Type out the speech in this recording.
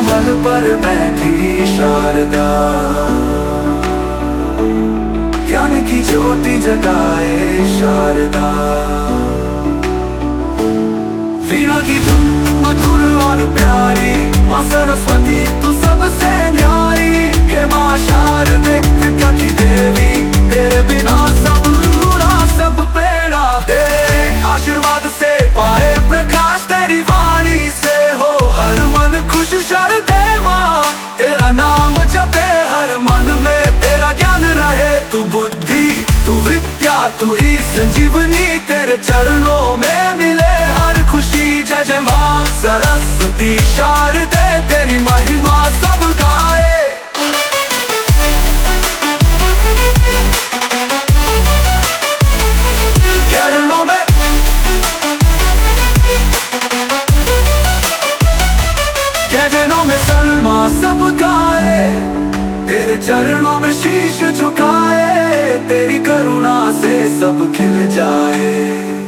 कमल पर बैठी शारदा, ज्ञान की ज्योति जगाए शारदा। वीणा की धुन मधुर और प्यारी, माँ सरस्वती तू सबसे न्यारी। हे माँ शारदे विद्या की देवी, तेरे बिना सब अधूरा, सब प्रेरणा दे। आशीर्वाद से पाए प्रकाश तेरी वाणी से, हो हर मन खुश शारदे माँ। तेरा नाम जपे हर मन में, तेरा ज्ञान रहे तू बुद्धि तू विद्या तू ही संजीवनी। तेरे चरणों में मिले हर खुशी, जय जय माँ सरस्वती शारदे, तेरी महिमा सब गाए। चरणों में सलमा सब गाए, तेरे चरणों में शीश झुकाए। तेरी करुणा से सब खिल जाए।